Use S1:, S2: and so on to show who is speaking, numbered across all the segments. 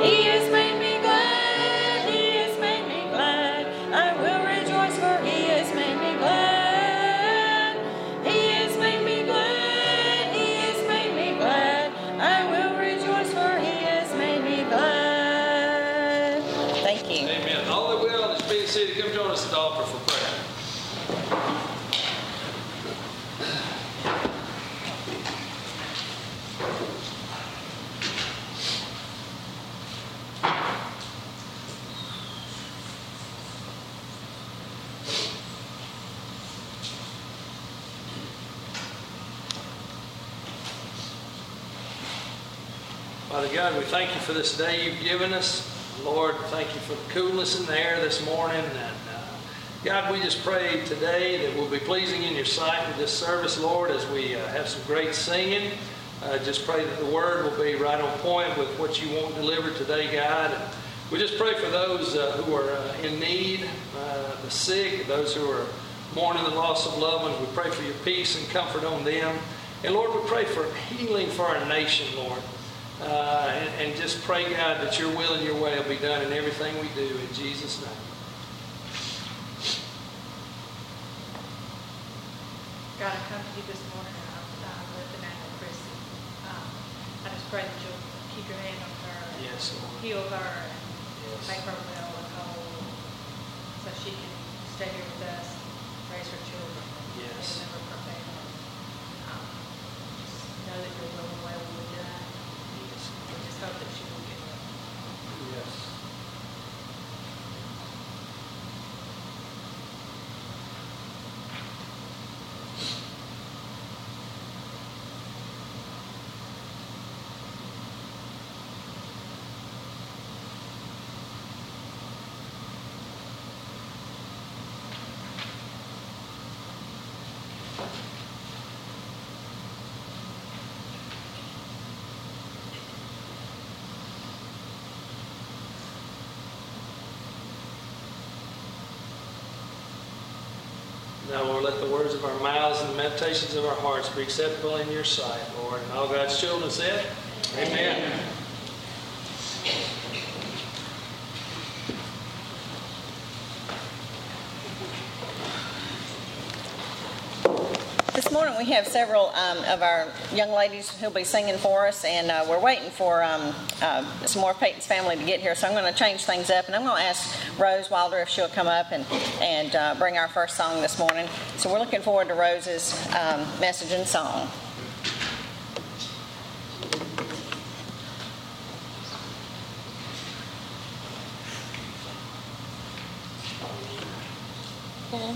S1: He has made me glad. He has made me glad. I will rejoice, for He has made me glad. He has made me glad. He has made me glad. I will rejoice, for He has made me glad. Thank you.
S2: Amen. All that will, let's be seated. Come join us at the altar for prayer. Father God, we thank you for this day you've given us. Lord, thank you for the coolness in the air this morning. And God, we just pray today that we'll be pleasing in your sight with this service, Lord, as we have some great singing. Just pray that the word will be right on point with what you want delivered today, God. And we just pray for those who are in need, the sick, those who are mourning the loss of loved ones. We pray for your peace and comfort on them. And Lord, we pray for healing for our nation, Lord. And just pray, God, that your will and your way will be done in everything we do. In Jesus' name.
S3: God, I come to you this morning and I'm lifting out Chrissy. I just pray that you'll keep your hand on her,
S2: Yes, Lord.
S3: heal her, and
S2: Yes.
S3: make her well and whole so she can stay here with us, raise her children,
S2: Yes.
S3: and a member of her family. Just know that your will and way will be done.
S2: Yes.
S3: We just hope that she will get well.
S2: Yes. Now, Lord, let the words of our mouths and the meditations of our hearts be acceptable in your sight, Lord. And all God's children said, Amen.
S1: This morning we have several of our young ladies who'll be singing for us, and we're waiting for some more of Peyton's family to get here, so I'm going to change things up, and I'm going to ask Rose Wilder if she'll come up and bring our first song this morning. So we're looking forward to Rose's message and song. Okay.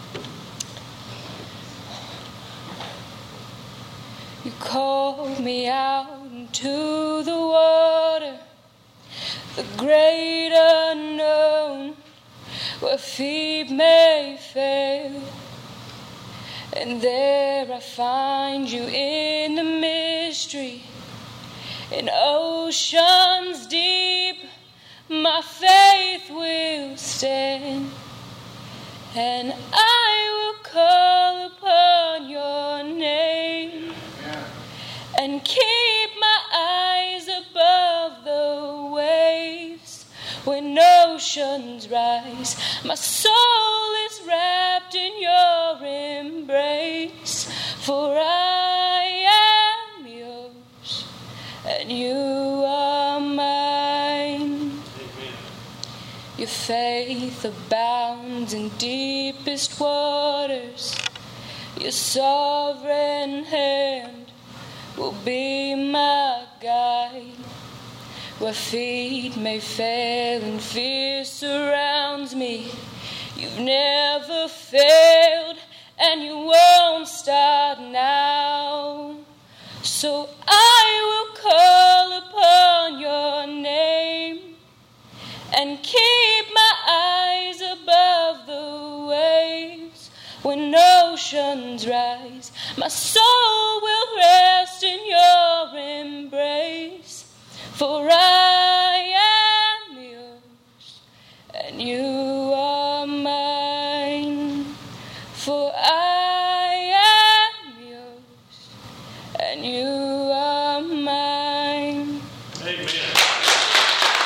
S4: You called me out into the water, the great unknown, where feet may fail. And there I find you in the mystery, in oceans deep. My faith will stand, and I will call upon your name. And keep my eyes above the waves. When oceans rise, my soul is wrapped in your embrace. For I am yours, and you are mine.
S2: Amen.
S4: Your faith abounds in deepest waters. Your sovereign hand will be my guide. Where feet may fail and fear surrounds me, you've never failed and you won't start now. So I will call upon your name and keep my eyes above the waves. When oceans rise, my soul will rest in your embrace. For I am yours, and you are mine. For I am yours, and you are mine.
S2: Amen.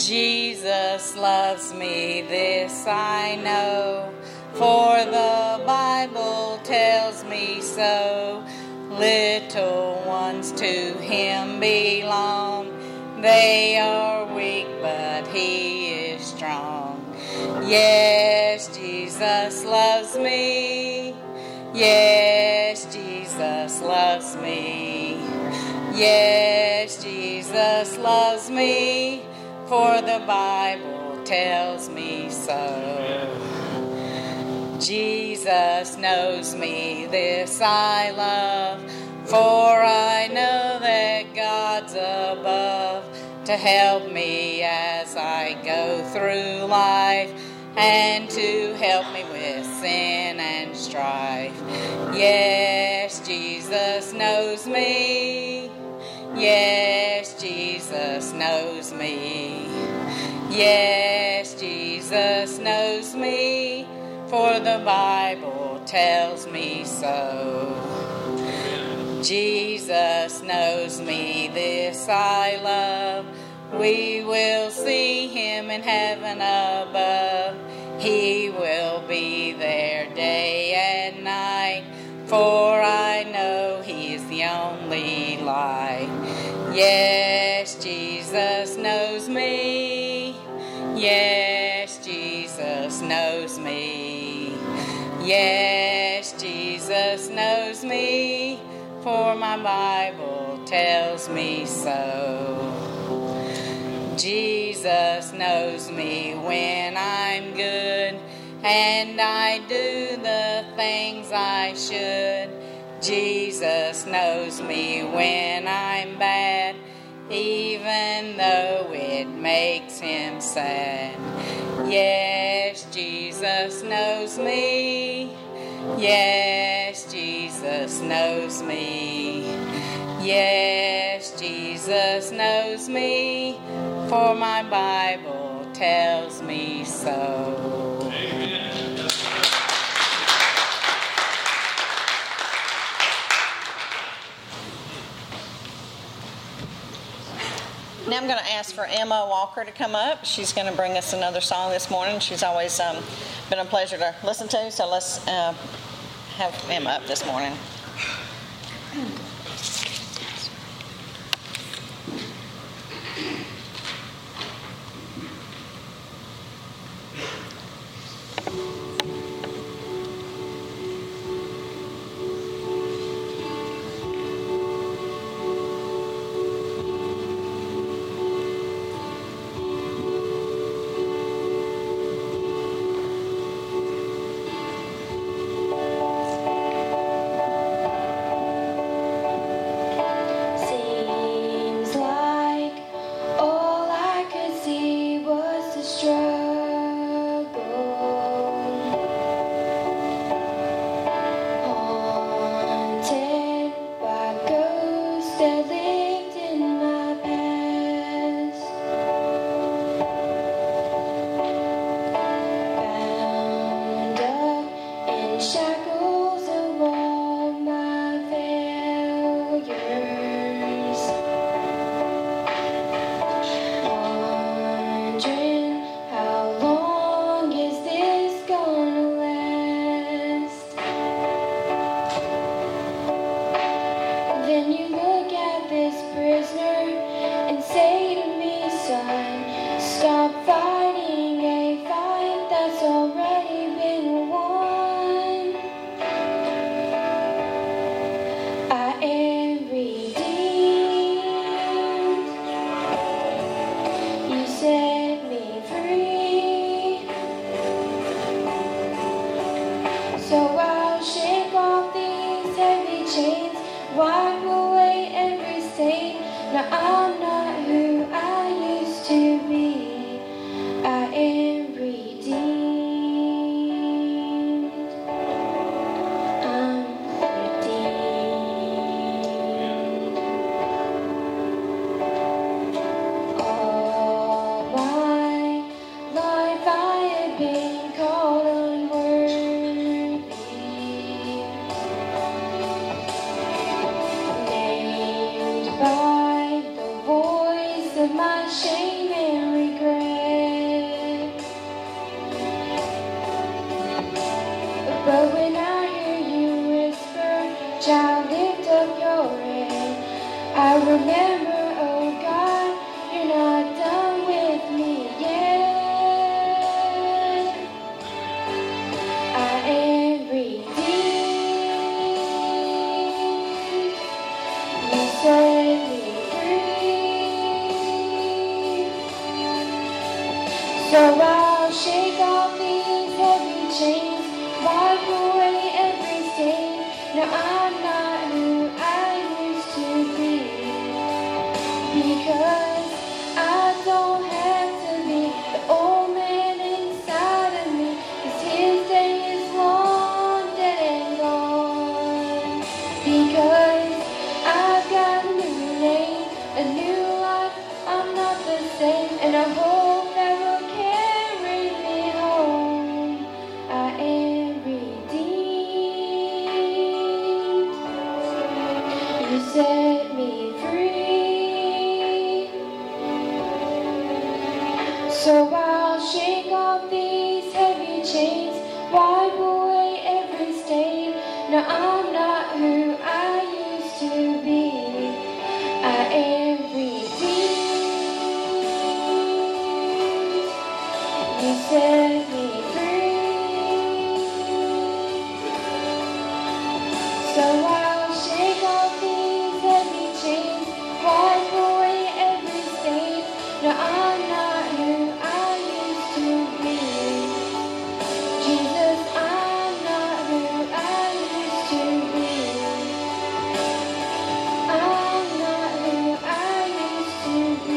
S5: Jesus loves me, this I know, for the Bible tells me so. Little ones to him belong. They are weak, but he is strong. Yes, Jesus loves me. Yes, Jesus loves me. Yes, Jesus loves me, for the Bible tells me so. Jesus knows me, this I love, for I know that God's above to help me as I go through life and to help me with sin and strife. Yes, Jesus knows me. Yes, Jesus knows me. Yes, Jesus knows me, for the Bible tells me so. Jesus knows me, this I love. We will see him in heaven above. He will be there day and night, for I know he is the only light. Yes, Jesus knows me. Yes, Jesus knows me. Yes, Jesus knows me, for my Bible tells me so. Jesus knows me when I'm good and I do the things I should. Jesus knows me when I'm bad, even though it makes him sad. Yes, Jesus knows me. Yes, Jesus knows me. Yes, Jesus knows me, for my Bible tells me so.
S2: Amen.
S6: Now I'm going to ask for Emma Walker to come up. She's going to bring us another song this morning. She's always been a pleasure to listen to, so let's have Emma up this morning.
S7: But when I hear you whisper, child, lift up your head, I remember, oh God, you're not done with me yet. I am redeemed. You set me free. So I'll shake off these heavy chains, wipe away every stain. Now I'm not who I used to be, because I don't have to be the old man inside of me, 'cause his day is long dead and gone. Because I've got a new name, a new life, I'm not the same, and I hope that will carry me home. I am redeemed. You set me free. So I'll shake off these heavy chains, wipe away every stain. Now I'm not who I used to be. I am redeemed. You set me free. So I'll shake off these heavy chains, wipe away every stain. Now I'm not who I used to be. Jesus, I'm not who I used to be. I'm not who I used to be.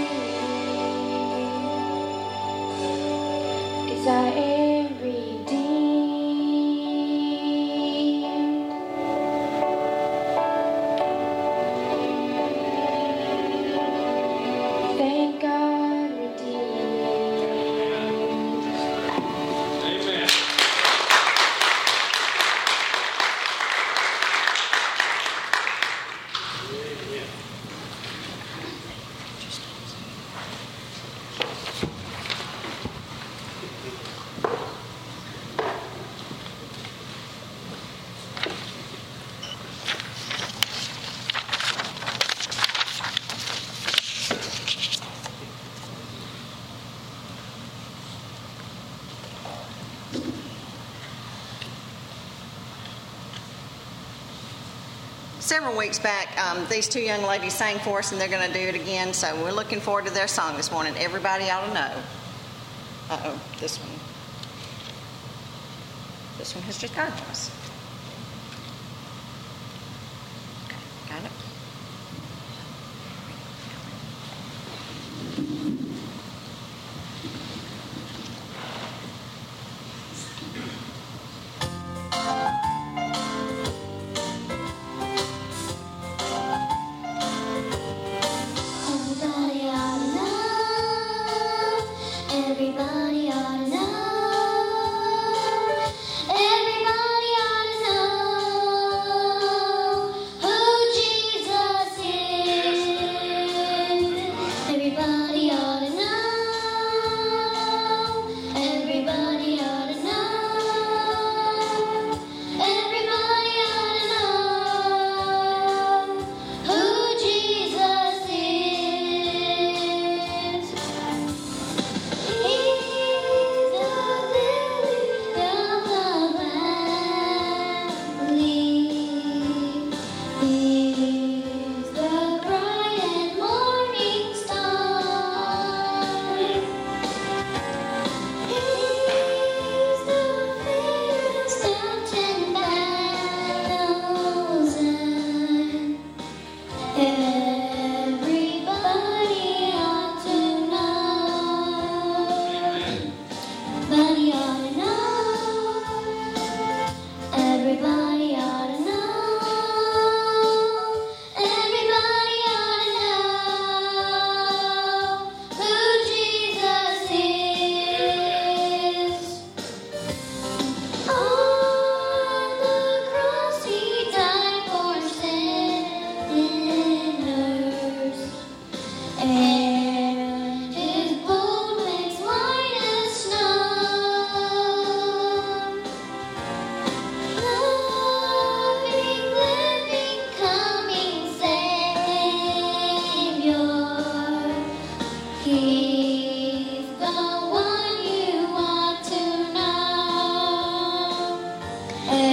S7: 'Cause I am redeemed. Thank God, redeemed.
S2: Amen. Amen.
S6: Several weeks back, these two young ladies sang for us, and they're going to do it again. So we're looking forward to their song this morning. Everybody ought to know. Uh-oh, this one has just died on us. Okay, got it.
S7: Everybody ought to know. Everybody ought to know. Everybody ought to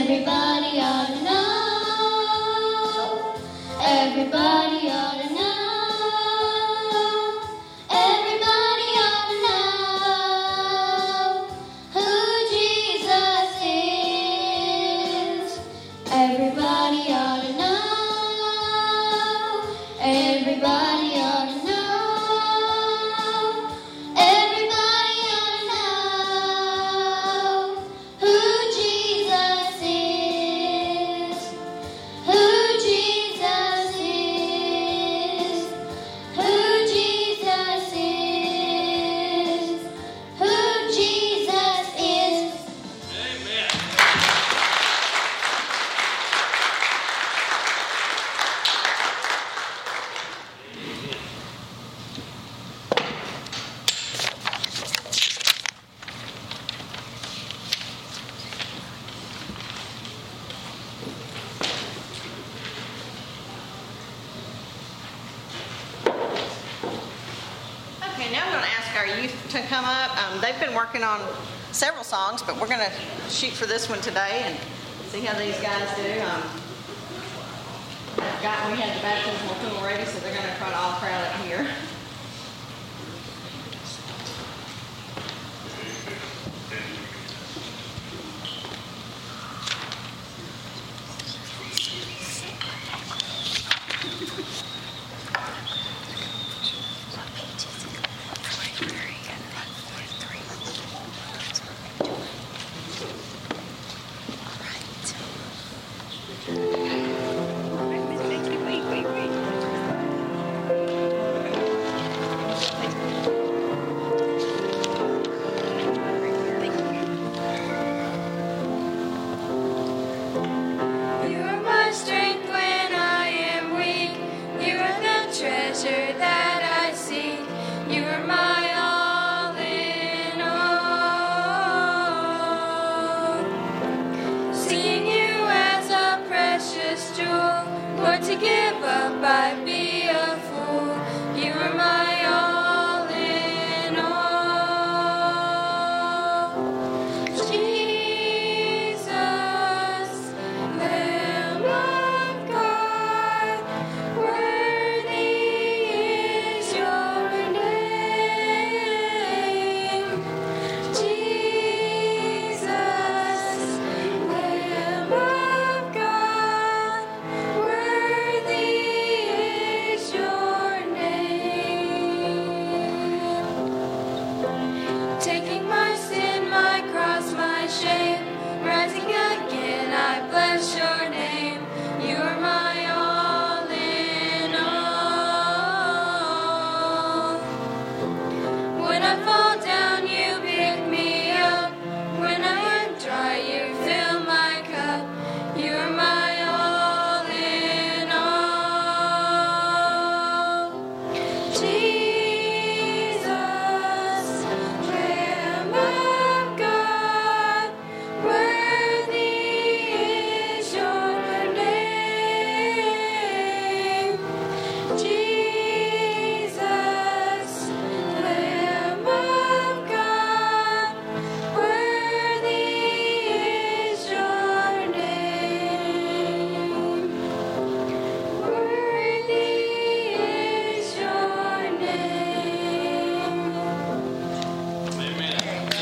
S7: Everybody ought to know. Everybody ought to know. Everybody ought to know who Jesus is. Everybody ought to know. Everybody ought to know. Everybody ought to know who Jesus is. Who Jesus is. Who Jesus is. Who Jesus is.
S2: Amen.
S6: Okay, now I'm going to ask our youth to come up. They've been working on several songs, but we're going to shoot for this one today and see how these guys do. We had the baptismal tool ready, so they're going to try to all crowd up here.
S4: You are my strength when I am weak. You are the treasure that I seek. You are my all in all. Seeing you as a precious jewel, Lord, to give up I'd be a fool. You are my all in all. Jesus, Lamb of God, worthy is your name. Jesus, Lamb of God, worthy is your name. Taking my sin, my cross, my shame, rising again, I bless your name. You are my all in all. When I fall down, you pick me up. When I am dry, you fill my cup. You are my all in all. Jesus, Lamb of God, worthy is your name. Jesus, Lamb of God, worthy is your name. Worthy is your name.
S2: Amen.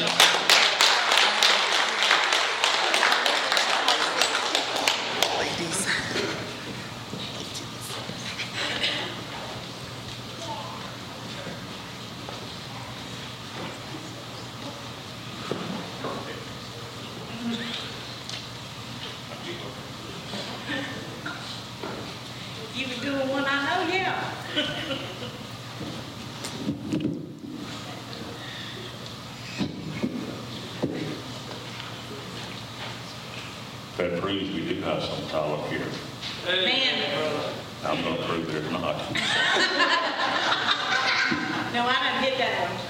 S3: You were doing one I know, yeah.
S8: That proves we do have some talent here.
S3: Man,
S8: I'm going to prove there's not.
S3: no, I didn't hit that one.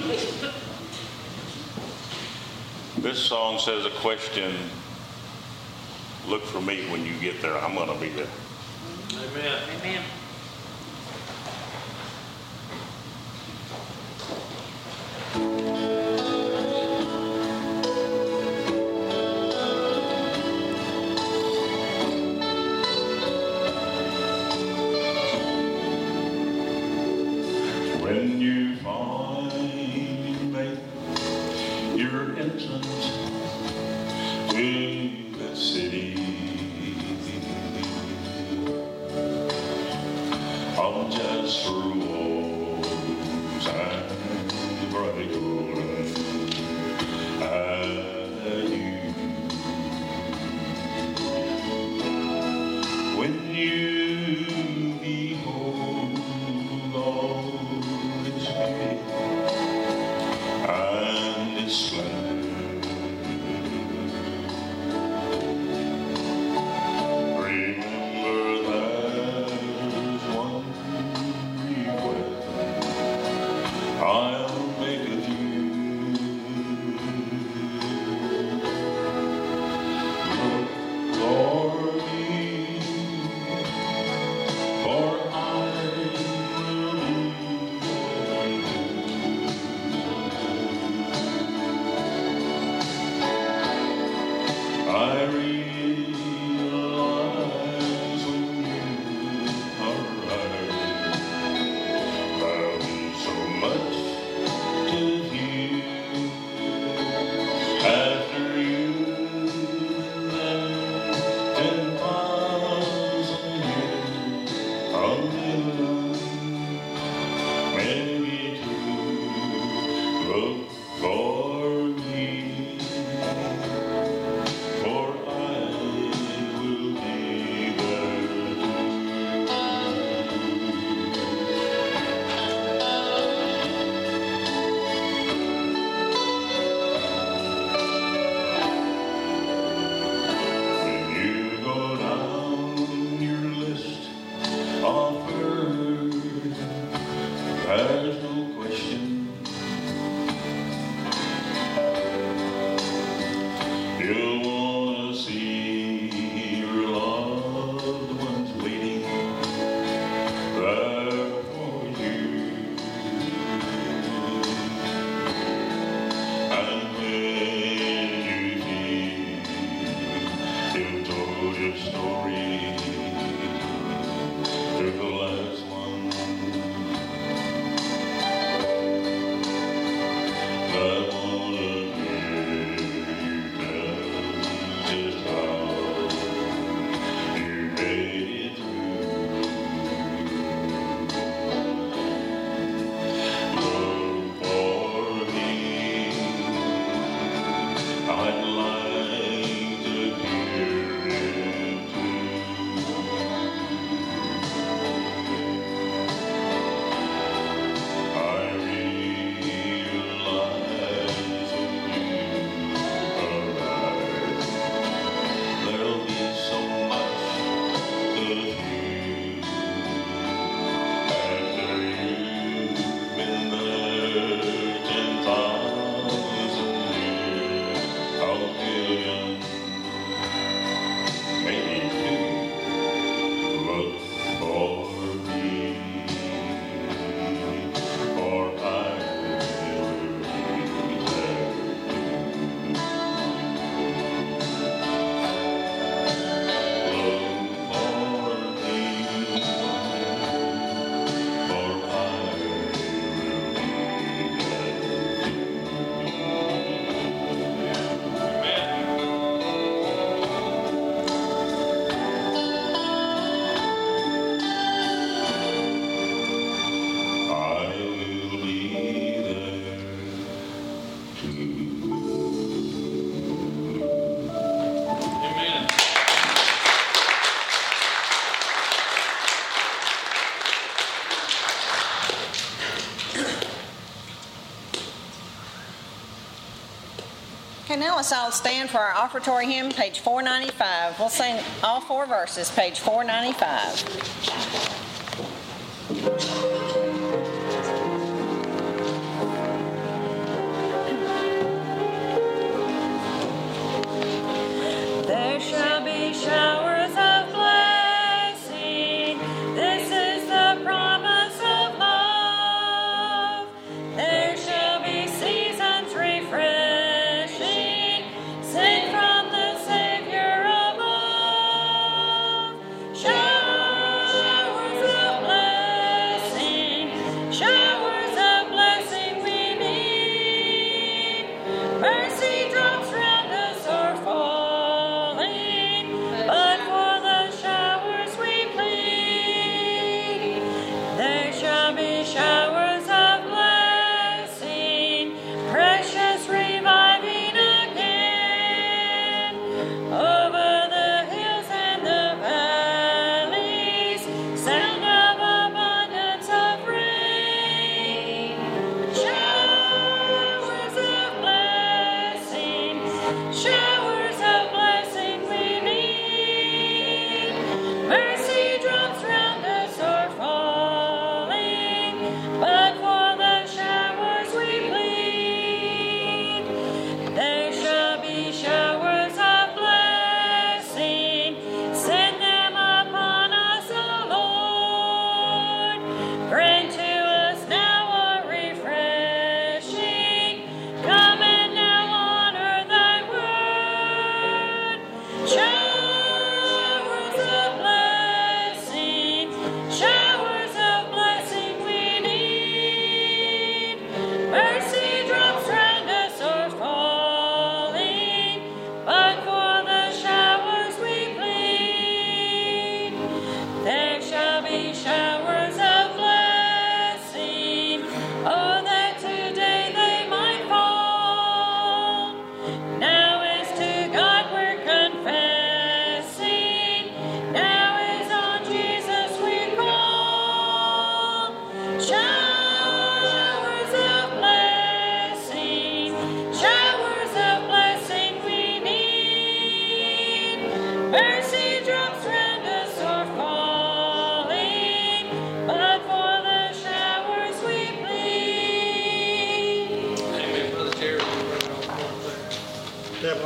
S8: This song says a question. Look for me when you get there. I'm going to be there.
S2: Amen.
S3: Amen.
S8: to the city. I'm just through walls and bright golden at you. When you behold all its beauty and its splendor, I'll make of you. Look for me, for I will be there. I realize when you arrive, there'll be so much to view. After you've been 10,000 years, a million, maybe two. Look for me, for I will be there too. When you go down your list of birds, there's no question you'll want to see your loved ones waiting there for you. And when you feel you've told your story to the last one, I wanna hear you tell just how you made it through. Look for me, I'd like to peer into. I realize when you arrive, there'll be so much to view. After you've been there 10,000 years, a million, maybe two. Look for me, for I will be there. Look for me, for I will be there. I will be there too.
S2: Amen.
S6: Okay, now let's all stand for our offertory hymn, page 495. We'll sing all four verses, page 495.
S1: There shall be showers of blessing. This is the promise of love. There shall be seasons refreshing, sent from the Savior above. Showers of blessing.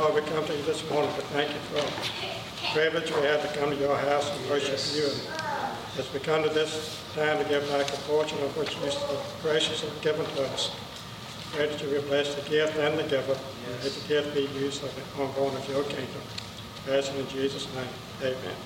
S9: Lord, we come to you this morning to thank you for the privilege we have to come to your house and worship you. And as we come to this time to give back a portion of which you so gracious have given to us, pray that you will bless the gift and the giver, and let the gift be used for the ongoing of your kingdom. As in Jesus' name, amen.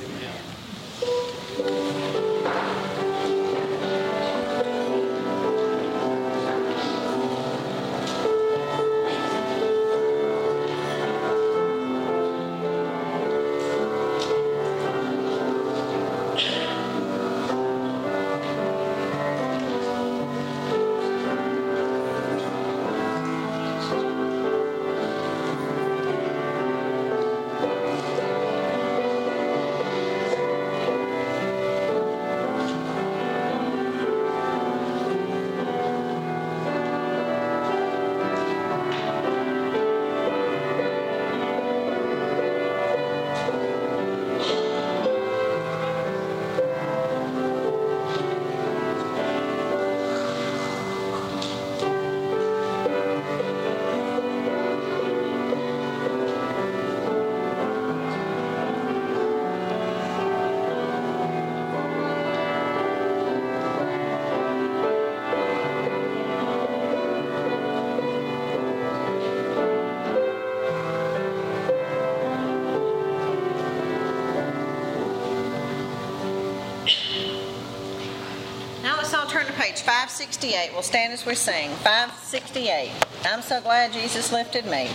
S6: Now let's all turn to page 568. We'll stand as we sing. 568. I'm so glad Jesus lifted me.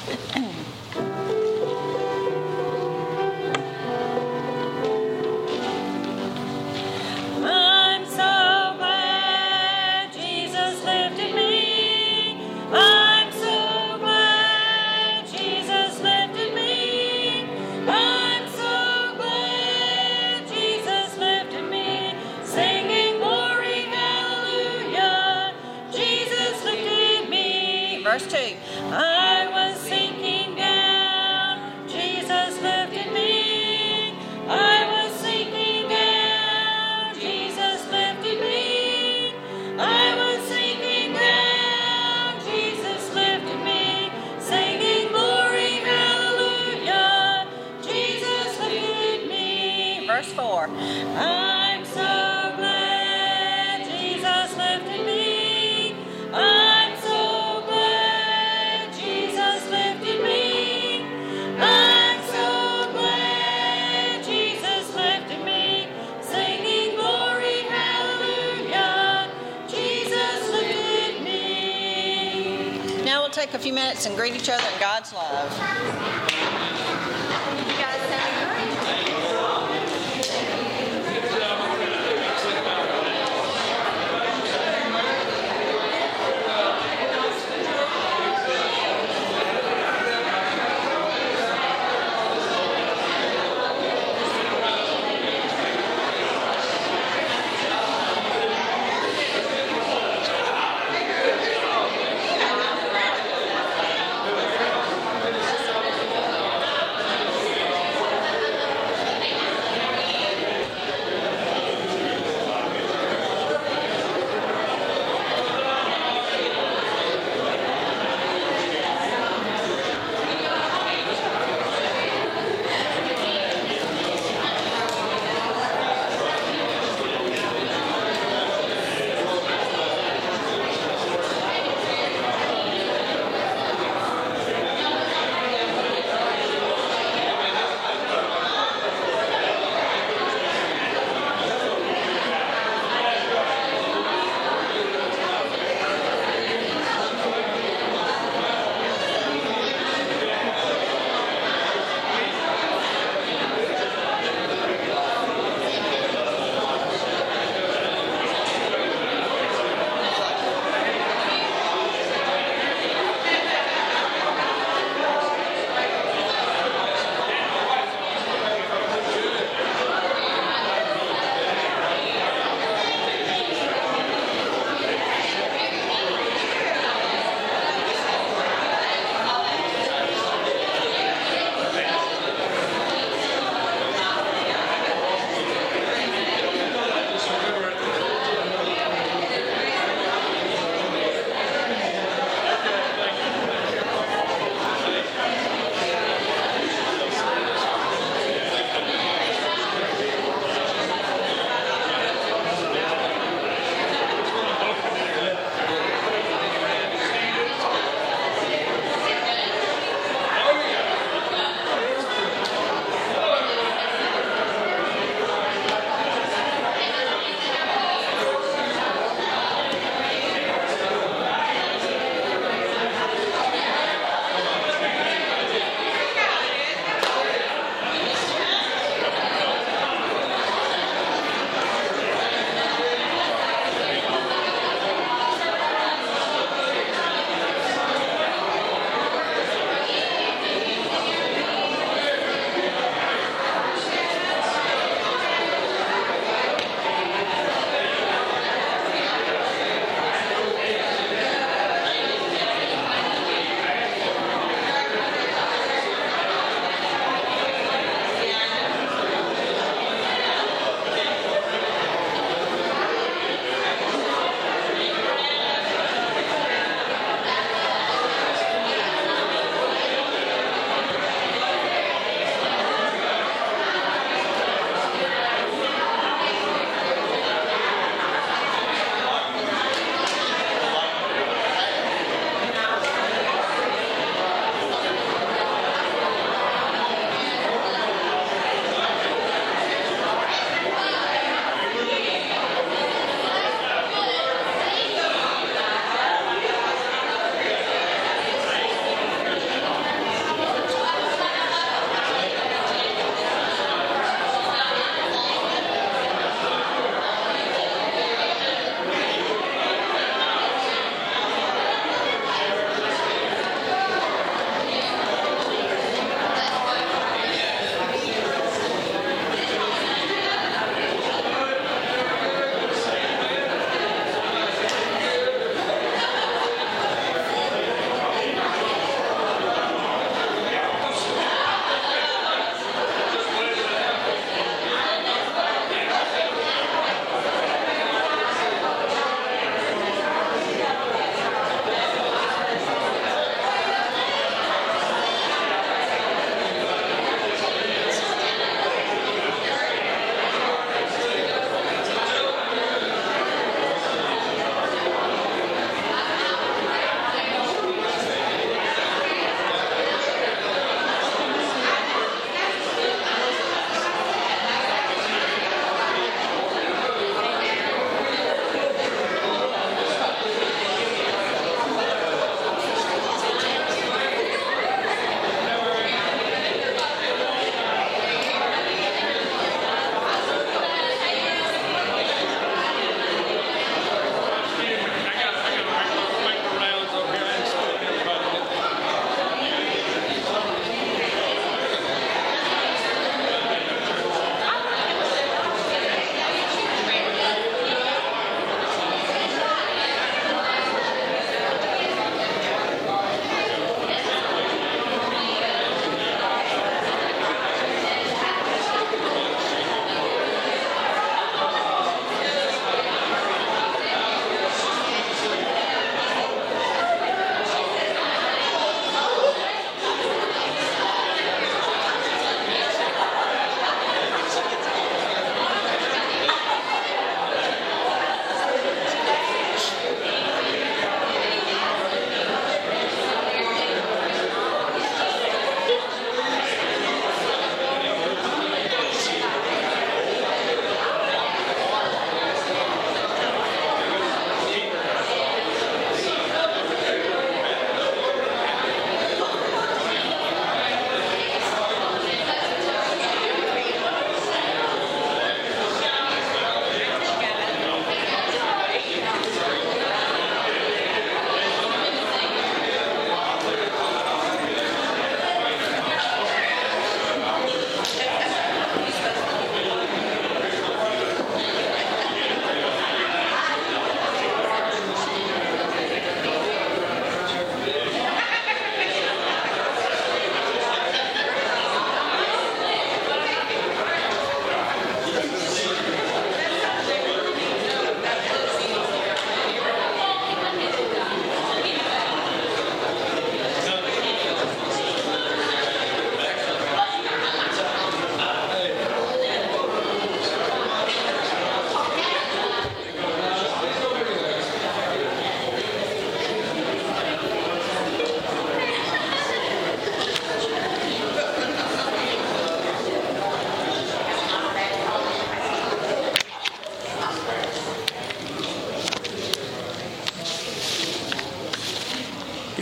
S1: I'm so glad Jesus lifted me. I'm so glad Jesus lifted me. I'm so glad Jesus lifted me. Singing glory, hallelujah. Jesus lifted me.
S6: Verse 2.
S1: I was sinking down. Jesus lifted me. I was sinking down. Jesus lifted me. I was sinking down. Jesus lifted me. Singing glory, hallelujah. Jesus lifted me.
S6: Verse 4.
S1: I'm so glad Jesus lifted me. I'm so glad Jesus lifted me. I'm so glad Jesus lifted me. Singing glory, hallelujah. Jesus lifted me.
S6: Now we'll take a few minutes and greet each other in God's love.
S7: You guys sound great.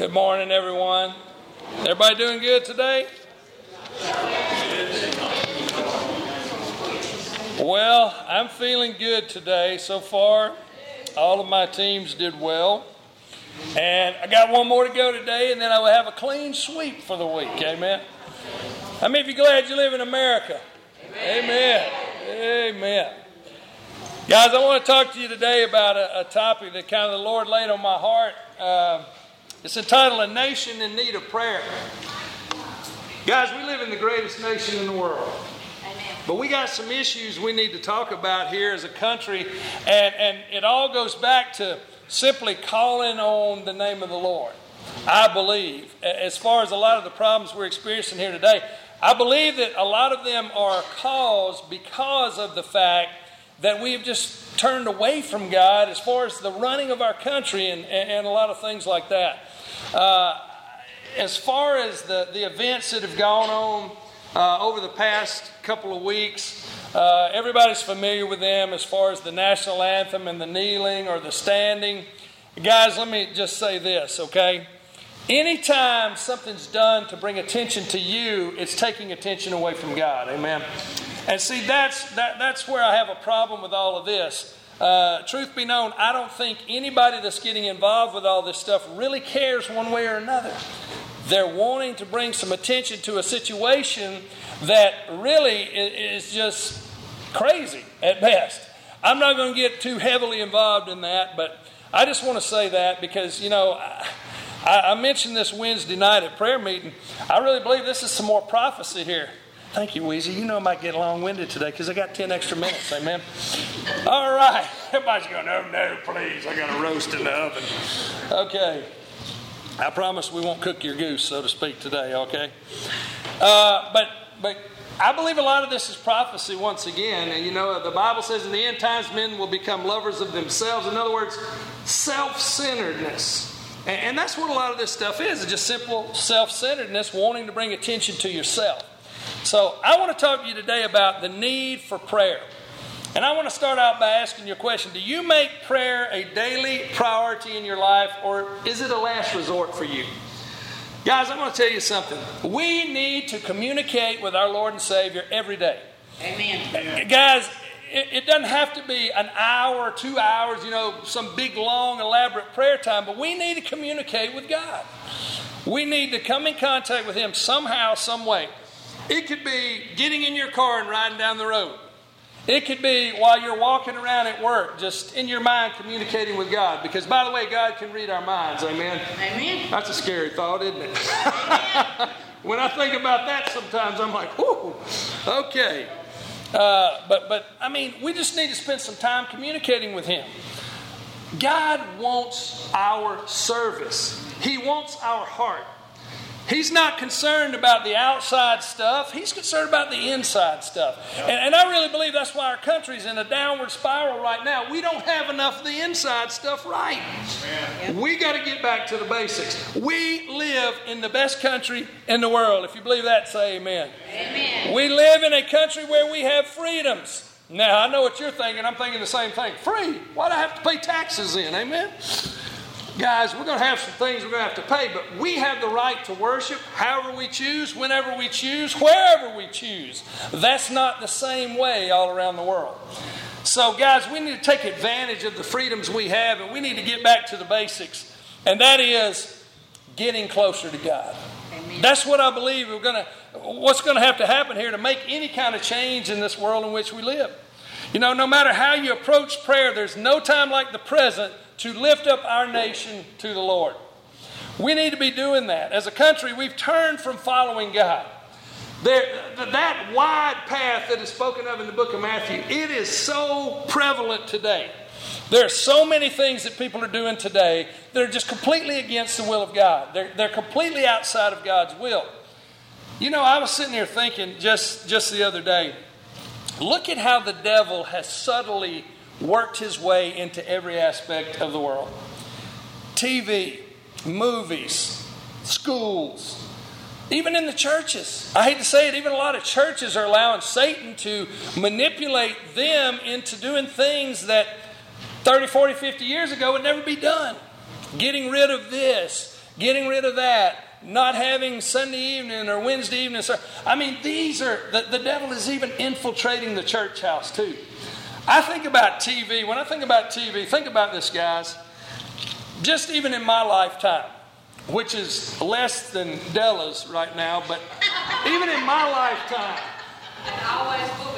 S2: Good morning, everyone. Everybody doing good today? Well, I'm feeling good today so far. All of my teams did well. And I got one more to go today, and then I will have a clean sweep for the week. Amen. How many of you glad you live in America? Amen. Amen. Guys, I want to talk to you today about a topic that kind of the Lord laid on my heart. It's entitled, A Nation in Need of Prayer. Guys, we live in the greatest nation in the world. But we got some issues we need to talk about here as a country, and it all goes back to simply calling on the name of the Lord. I believe, as far as a lot of the problems we're experiencing here today, I believe that a lot of them are caused because of the fact that we've just turned away from God as far as the running of our country and a lot of things like that. As far as the events that have gone on over the past couple of weeks, everybody's familiar with them as far as the national anthem and the kneeling or the standing. Guys, let me just say this, okay? Anytime something's done to bring attention to you, it's taking attention away from God. Amen. And see, that's where I have a problem with all of this. Truth be known, I don't think anybody that's getting involved with all this stuff really cares one way or another. They're wanting to bring some attention to a situation that really is just crazy at best. I'm not going to get too heavily involved in that, but I just want to say that because, you know, I mentioned this Wednesday night at prayer meeting. I really believe this is some more prophecy here. Thank you, Weezy. You know I might get long-winded today because I got 10 extra minutes. Amen. All right. Everybody's going, oh, no, please. I got a roast in the oven. Okay. I promise we won't cook your goose, so to speak, today, okay? But I believe a lot of this is prophecy once again. And, you know, the Bible says in the end times men will become lovers of themselves. In other words, self-centeredness. And that's what a lot of this stuff is. It's just simple self-centeredness, wanting to bring attention to yourself. So I want to talk to you today about the need for prayer. And I want to start out by asking you a question. Do you make prayer a daily priority in your life, or is it a last resort for you? Guys, I'm going to tell you something. We need to communicate with our Lord and Savior every day. Amen. Guys, it doesn't have to be an hour or 2 hours, you know, some big, long, elaborate prayer time, but we need to communicate with God. We need to come in contact with Him somehow, some way. It could be getting in your car and riding down the road. It could be while you're walking around at work, just in your mind communicating with God. Because, by the way, God can read our minds. Amen? Amen. That's a scary thought, isn't it? When I think about that sometimes, I'm like, whoo, okay. But I mean, we just need to spend some time communicating with Him. God wants our service. He wants our heart. He's not concerned about the outside stuff. He's concerned about the inside stuff. And I really believe that's why our country's in a downward spiral right now. We don't have enough of the inside stuff right. We got to get back to the basics. We live in the best country in the world. If you believe that, say amen. Amen. We live in a country where we have freedoms. Now, I know what you're thinking. I'm thinking the same thing. Free? Why do I have to pay taxes in? Amen? Guys, we're going to have some things we're going to have to pay, but we have the right to worship however we choose, whenever we choose, wherever we choose. That's not the same way all around the world. So, guys, we need to take advantage of the freedoms we have, and we need to get back to the basics, and that is getting closer to God. Amen. That's what I believe what's going to have to happen here to make any kind of change in this world in which we live. You know, no matter how you approach prayer, there's no time like the present to lift up our nation to the Lord. We need to be doing that. As a country, we've turned from following God. That wide path that is spoken of in the book of Matthew, it is so prevalent today. There are so many things that people are doing today that are just completely against the will of God. They're completely outside of God's will. You know, I was sitting here thinking just the other day, look at how the devil has subtly worked his way into every aspect of the world. TV, movies, schools, even in the churches. I hate to say it, even a lot of churches are allowing Satan to manipulate them into doing things that 30, 40, 50 years ago would never be done. Getting rid of this, getting rid of that, not having Sunday evening or Wednesday evening. I mean, these are, the devil is even infiltrating the church house too. I think about TV. When I think about TV, think about this, guys. Just even in my lifetime, which is less than Della's right now, but even in my lifetime.
S5: And always will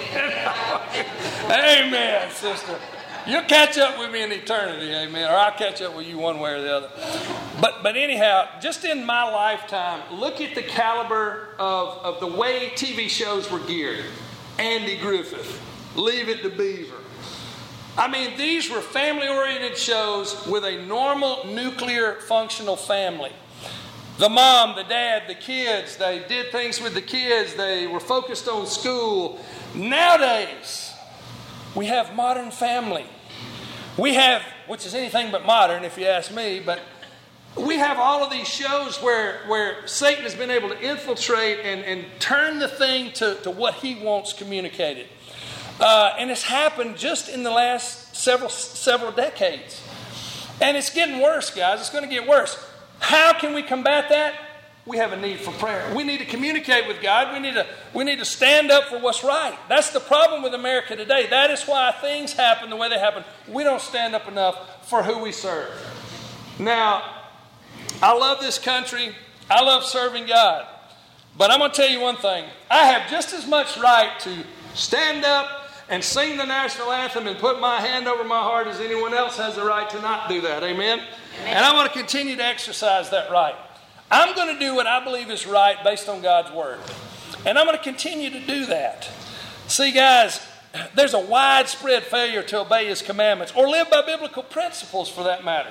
S5: be.
S2: Amen, sister. You'll catch up with me in eternity, amen. Or I'll catch up with you one way or the other. But anyhow, just in my lifetime, look at the caliber of the way TV shows were geared. Andy Griffith, Leave It to Beaver. I mean, these were family-oriented shows with a normal nuclear functional family. The mom, the dad, the kids, they did things with the kids. They were focused on school. Nowadays, we have Modern Family. We have, which is anything but modern if you ask me, but we have all of these shows where Satan has been able to infiltrate and turn the thing to what he wants communicated. And it's happened just in the last several decades. And it's getting worse, guys. It's going to get worse. How can we combat that? We have a need for prayer. We need to communicate with God. We need to stand up for what's right. That's the problem with America today. That is why things happen the way they happen. We don't stand up enough for who we serve. Now, I love this country. I love serving God. But I'm going to tell you one thing. I have just as much right to stand up and sing the national anthem and put my hand over my heart as anyone else has the right to not do that. Amen? And I want to continue to exercise that right. I'm going to do what I believe is right based on God's Word. And I'm going to continue to do that. See, guys, there's a widespread failure to obey His commandments or live by biblical principles for that matter.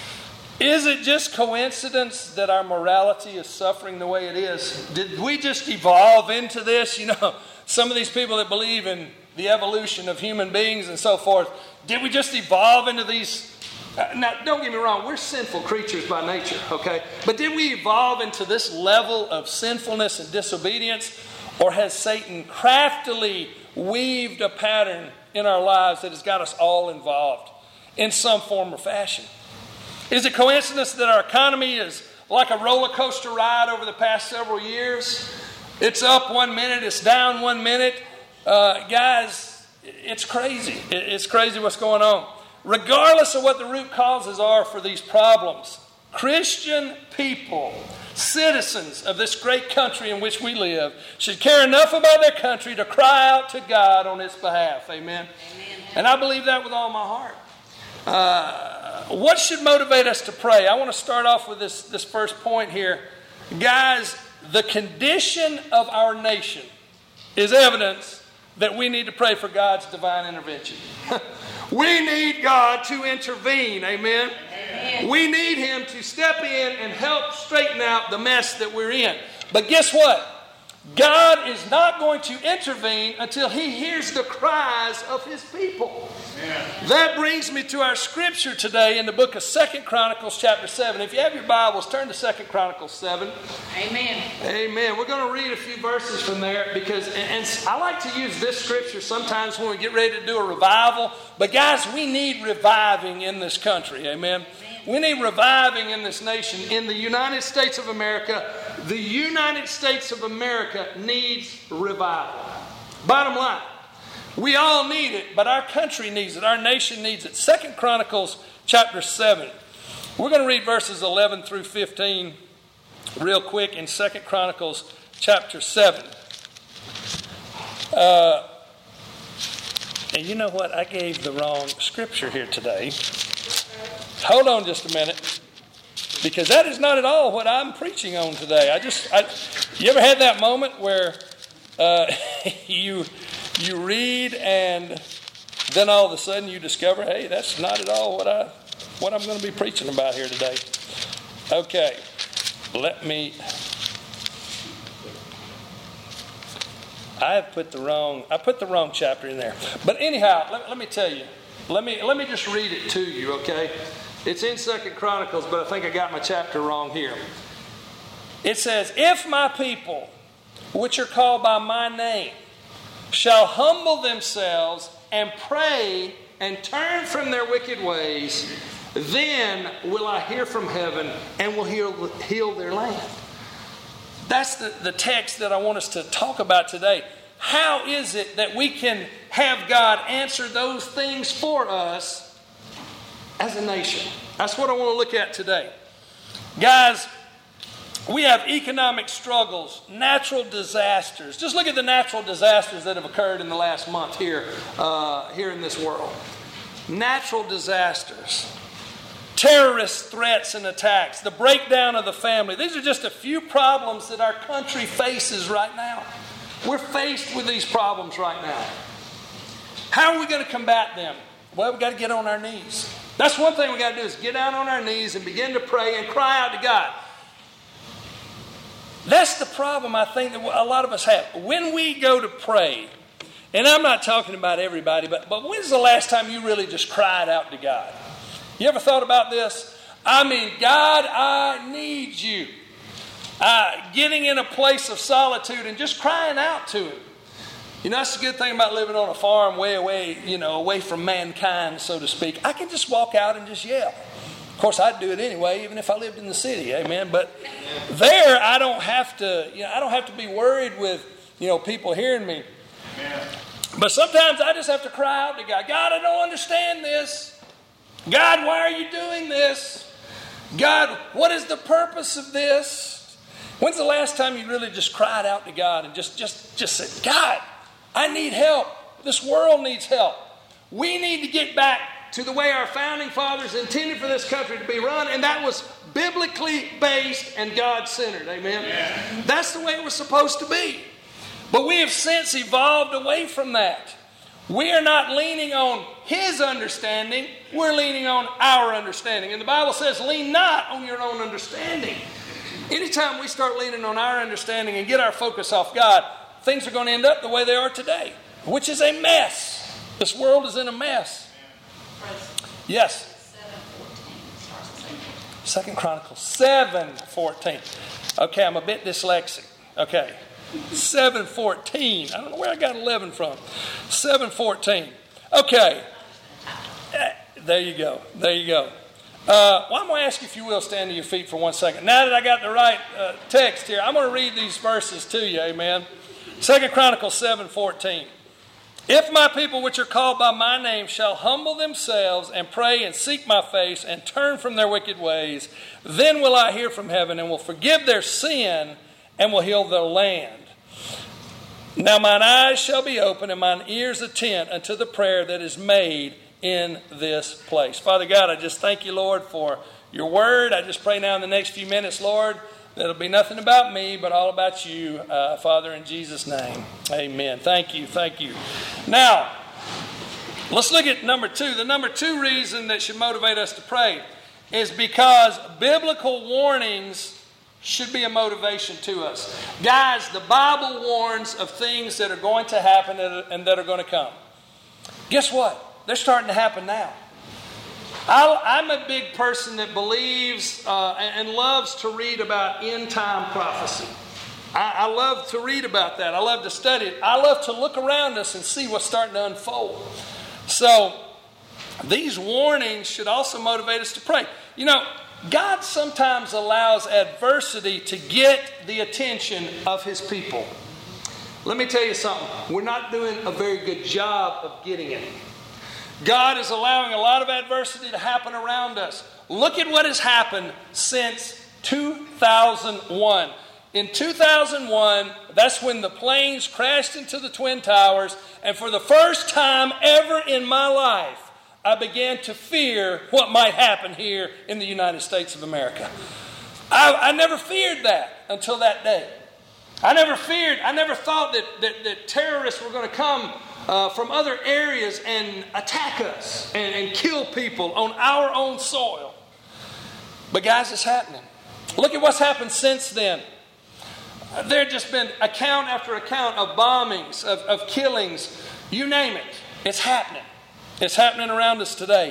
S2: Is it just coincidence that our morality is suffering the way it is? Did we just evolve into this? You know, some of these people that believe in the evolution of human beings and so forth, did we just evolve into these? Now, don't get me wrong, we're sinful creatures by nature, okay? But did we evolve into this level of sinfulness and disobedience? Or has Satan craftily weaved a pattern in our lives that has got us all involved in some form or fashion? Is it coincidence that our economy is like a roller coaster ride over the past several years? It's up 1 minute, it's down 1 minute. Guys, it's crazy. It's crazy what's going on. Regardless of what the root causes are for these problems, Christian people, citizens of this great country in which we live, should care enough about their country to cry out to God on its behalf. Amen? Amen. And I believe that with all my heart. What should motivate us to pray? I want to start off with this first point here. Guys, the condition of our nation is evidence that we need to pray for God's divine intervention. We need God to intervene, amen? Amen? We need Him to step in and help straighten out the mess that we're in. But guess what? God is not going to intervene until He hears the cries of His people. Amen. That brings me to our scripture today in the book of 2 Chronicles chapter 7. If you have your Bibles, turn to 2 Chronicles 7.
S5: Amen.
S2: Amen. We're going to read a few verses from there because, and I like to use this scripture sometimes when we get ready to do a revival. But guys, we need reviving in this country. Amen. We need reviving in this nation. In the United States of America, the United States of America needs revival. Bottom line, we all need it, but our country needs it. Our nation needs it. 2 Chronicles chapter 7. We're going to read verses 11 through 15 real quick in 2 Chronicles chapter 7. And you know what? I gave the wrong scripture here today. Hold on just a minute, because that is not at all what I'm preaching on today. You ever had that moment where you read and then all of a sudden you discover, hey, that's not at all what I'm going to be preaching about here today. Okay, I put the wrong chapter in there. But anyhow, let me tell you. Let me just read it to you, okay? It's in 2 Chronicles, but I think I got my chapter wrong here. It says, if my people, which are called by my name, shall humble themselves and pray and turn from their wicked ways, then will I hear from heaven and will heal their land. That's the text that I want us to talk about today. How is it that we can have God answer those things for us as a nation? That's what I want to look at today. Guys, we have economic struggles, natural disasters. Just look at the natural disasters that have occurred in the last month here in this world. Natural disasters, terrorist threats and attacks, the breakdown of the family. These are just a few problems that our country faces right now. We're faced with these problems right now. How are we going to combat them? Well, we've got to get on our knees. That's one thing we've got to do is get down on our knees and begin to pray and cry out to God. That's the problem I think that a lot of us have. When we go to pray, and I'm not talking about everybody, but when's the last time you really just cried out to God? You ever thought about this? I mean, God, I need you. Getting in a place of solitude and just crying out to Him. You know, that's the good thing about living on a farm way away, away from mankind, so to speak. I can just walk out and just yell. Of course, I'd do it anyway, even if I lived in the city, amen. But there, I don't have to be worried with, people hearing me. Amen. But sometimes I just have to cry out to God. God, I don't understand this. God, why are you doing this? God, what is the purpose of this? When's the last time you really just cried out to God and just said, God, I need help. This world needs help. We need to get back to the way our founding fathers intended for this country to be run, and that was biblically based and God-centered. Amen? Yeah. That's the way it was supposed to be. But we have since evolved away from that. We are not leaning on His understanding. We're leaning on our understanding. And the Bible says, lean not on your own understanding. Anytime we start leaning on our understanding and get our focus off God, things are going to end up the way they are today, which is a mess. This world is in a mess. Yes. 2 Chronicles 7:14. Okay, I'm a bit dyslexic. Okay. 7:14. I don't know where I got 11 from. 7:14. Okay. There you go. Well, I'm going to ask you, if you will, stand to your feet for 1 second. Now that I got the right text here, I'm going to read these verses to you. Amen. 2 Chronicles 7:14. If my people which are called by my name shall humble themselves and pray and seek my face and turn from their wicked ways, then will I hear from heaven and will forgive their sin and will heal their land. Now mine eyes shall be open and mine ears attent unto the prayer that is made in this place. Father God, I just thank you, Lord, for your word. I just pray now in the next few minutes, Lord, that it'll be nothing about me, but all about you, Father, in Jesus' name. Amen. Thank you. Now, let's look at number 2. The number 2 reason that should motivate us to pray is because biblical warnings should be a motivation to us. Guys, the Bible warns of things that are going to happen and that are going to come. Guess what? They're starting to happen now. I'm a big person that believes and loves to read about end-time prophecy. I love to read about that. I love to study it. I love to look around us and see what's starting to unfold. So these warnings should also motivate us to pray. God sometimes allows adversity to get the attention of His people. Let me tell you something. We're not doing a very good job of getting it. God is allowing a lot of adversity to happen around us. Look at what has happened since 2001. In 2001, that's when the planes crashed into the Twin Towers, and for the first time ever in my life, I began to fear what might happen here in the United States of America. I never feared that until that day. I never thought that terrorists were going to come from other areas and attack us and kill people on our own soil. But guys, it's happening. Look at what's happened since then. There have just been account after account of bombings, of killings, you name it. It's happening. It's happening around us today.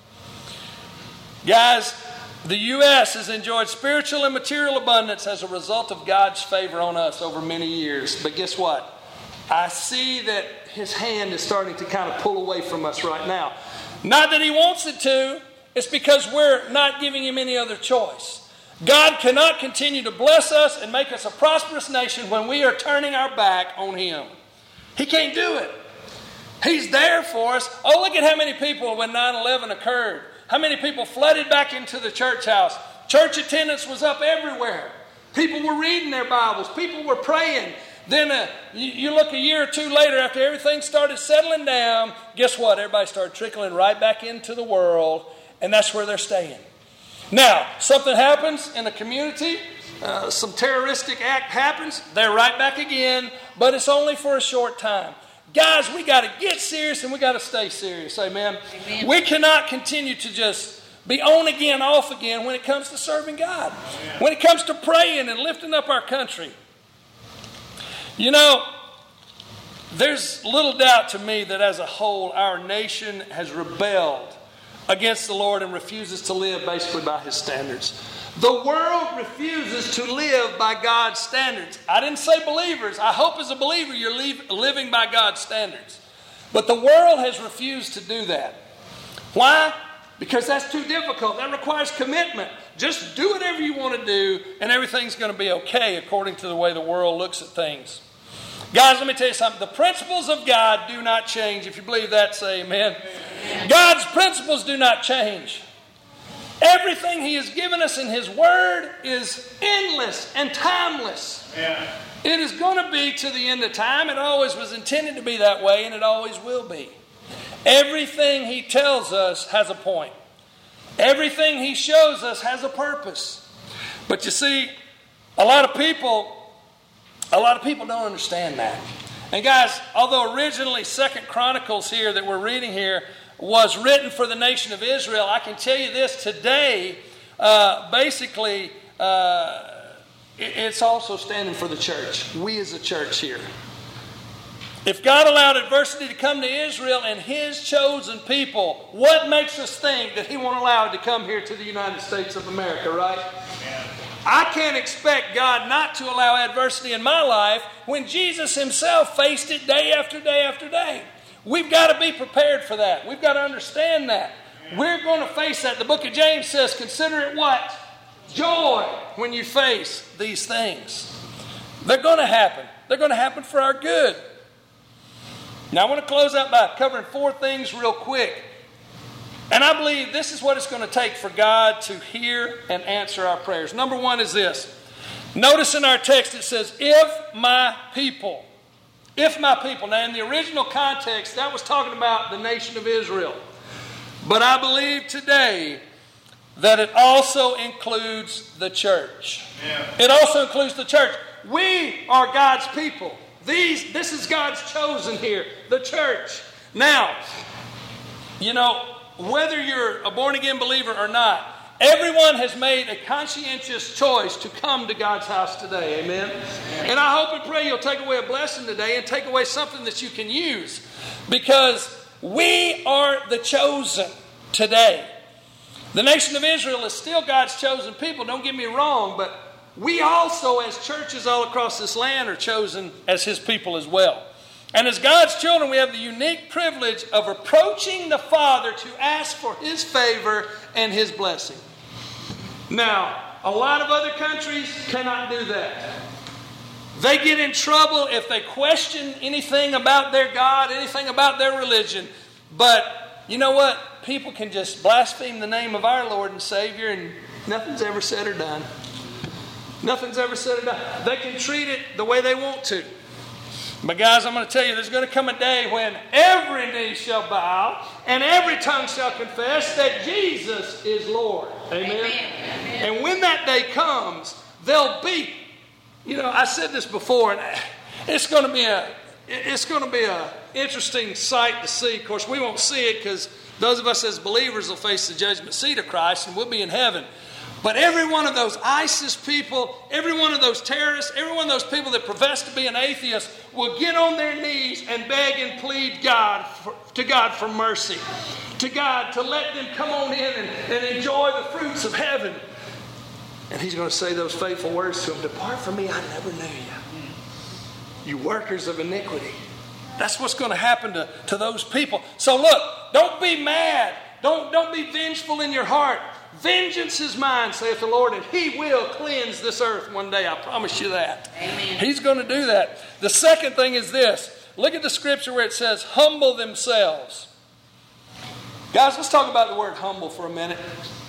S2: Guys, the U.S. has enjoyed spiritual and material abundance as a result of God's favor on us over many years. But guess what? I see that His hand is starting to kind of pull away from us right now. Not that He wants it to. It's because we're not giving Him any other choice. God cannot continue to bless us and make us a prosperous nation when we are turning our back on Him. He can't do it. He's there for us. Oh, look at how many people when 9/11 occurred. How many people flooded back into the church house. Church attendance was up everywhere. People were reading their Bibles. People were praying. Then you look a year or two later after everything started settling down, guess what? Everybody started trickling right back into the world, and that's where they're staying. Now, something happens in a community, some terroristic act happens, they're right back again, but it's only for a short time. Guys, we got to get serious and we got to stay serious. Amen? Amen. We cannot continue to just be on again, off again when it comes to serving God. Amen. When it comes to praying and lifting up our country. You know, there's little doubt to me that as a whole, our nation has rebelled against the Lord and refuses to live basically by His standards. The world refuses to live by God's standards. I didn't say believers. I hope as a believer you're living by God's standards. But the world has refused to do that. Why? Because that's too difficult. That requires commitment. Just do whatever you want to do and everything's going to be okay according to the way the world looks at things. Guys, let me tell you something. The principles of God do not change. If you believe that, say amen. Amen. God's principles do not change. Everything He has given us in His Word is endless and timeless. Yeah. It is going to be to the end of time. It always was intended to be that way, and it always will be. Everything He tells us has a point. Everything He shows us has a purpose. But you see, a lot of people don't understand that. And guys, although originally 2 Chronicles here that we're reading here was written for the nation of Israel, I can tell you this today, it's also standing for the church. We as a church here. If God allowed adversity to come to Israel and His chosen people, what makes us think that He won't allow it to come here to the United States of America, right? Amen. I can't expect God not to allow adversity in my life when Jesus Himself faced it day after day after day. We've got to be prepared for that. We've got to understand that. We're going to face that. The book of James says, consider it what? Joy when you face these things. They're going to happen. They're going to happen for our good. Now I want to close out by covering 4 things real quick. And I believe this is what it's going to take for God to hear and answer our prayers. Number 1 is this. Notice in our text it says, if my people. If my people. Now in the original context, that was talking about the nation of Israel. But I believe today that it also includes the church. Yeah. It also includes the church. We are God's people. This is God's chosen here, the church. Now, you know, whether you're a born-again believer or not, everyone has made a conscientious choice to come to God's house today. Amen? And I hope and pray you'll take away a blessing today and take away something that you can use. Because we are the chosen today. The nation of Israel is still God's chosen people. Don't get me wrong, but we also as churches all across this land are chosen as His people as well. And as God's children, we have the unique privilege of approaching the Father to ask for His favor and His blessing. Now, a lot of other countries cannot do that. They get in trouble if they question anything about their God, anything about their religion. But you know what? People can just blaspheme the name of our Lord and Savior and nothing's ever said or done. Nothing's ever said or done. They can treat it the way they want to. But guys, I'm going to tell you, there's going to come a day when every knee shall bow and every tongue shall confess that Jesus is Lord. Amen? Amen. And when that day comes, there'll be, you know, I said this before, and it's going to be a interesting sight to see. Of course, we won't see it because those of us as believers will face the judgment seat of Christ and we'll be in heaven. But every one of those ISIS people, every one of those terrorists, every one of those people that profess to be an atheist will get on their knees and beg and plead to God for mercy. To God to let them come on in and enjoy the fruits of heaven. And He's going to say those faithful words to them. Depart from me, I never knew you. You workers of iniquity. That's what's going to happen to those people. So look, don't be mad. Don't be vengeful in your heart. Vengeance is mine, saith the Lord, and He will cleanse this earth one day. I promise you that.
S5: Amen.
S2: He's going to do that. The second thing is this. Look at the scripture where it says, humble themselves. Guys, let's talk about the word humble for a minute.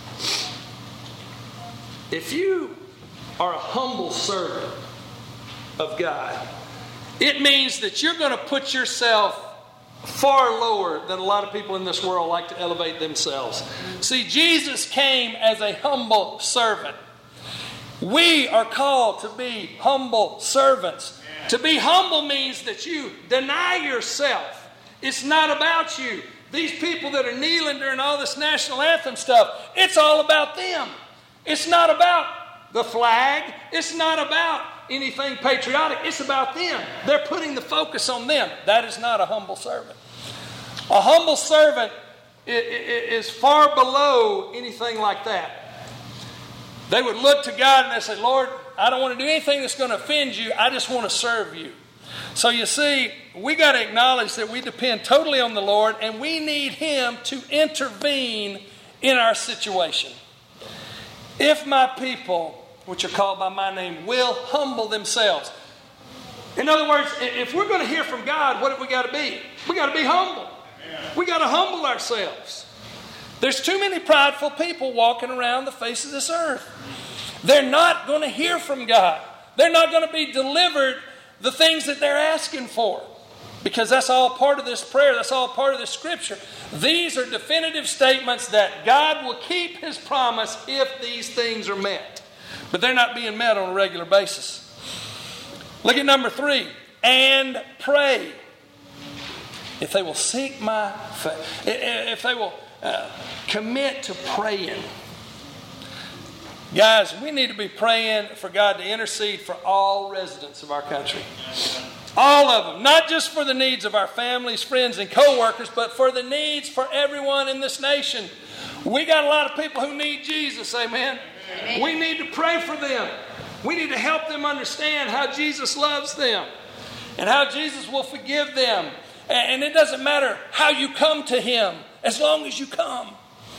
S2: If you are a humble servant of God, it means that you're going to put yourself far lower than a lot of people in this world like to elevate themselves. See, Jesus came as a humble servant. We are called to be humble servants. To be humble means that you deny yourself. It's not about you. These people that are kneeling during all this national anthem stuff, it's all about them. It's not about the flag. It's not about anything patriotic. It's about them. They're putting the focus on them. That is not a humble servant. A humble servant is far below anything like that. They would look to God and they say, Lord, I don't want to do anything that's going to offend you. I just want to serve you. So you see, we got to acknowledge that we depend totally on the Lord and we need Him to intervene in our situation. If my people, which are called by my name, will humble themselves. In other words, if we're going to hear from God, what have we got to be? We got to be humble. We got to humble ourselves. There's too many prideful people walking around the face of this earth. They're not going to hear from God. They're not going to be delivered the things that they're asking for. Because that's all part of this prayer. That's all part of this scripture. These are definitive statements that God will keep His promise if these things are met. But they're not being met on a regular basis. Look at number 3. And pray. If they will seek my face. If they will commit to praying. Guys, we need to be praying for God to intercede for all residents of our country. All of them. Not just for the needs of our families, friends, and co-workers, but for the needs for everyone in this nation. We got a lot of people who need Jesus, amen? Amen. We need to pray for them. We need to help them understand how Jesus loves them and how Jesus will forgive them. And it doesn't matter how you come to Him, as long as you come.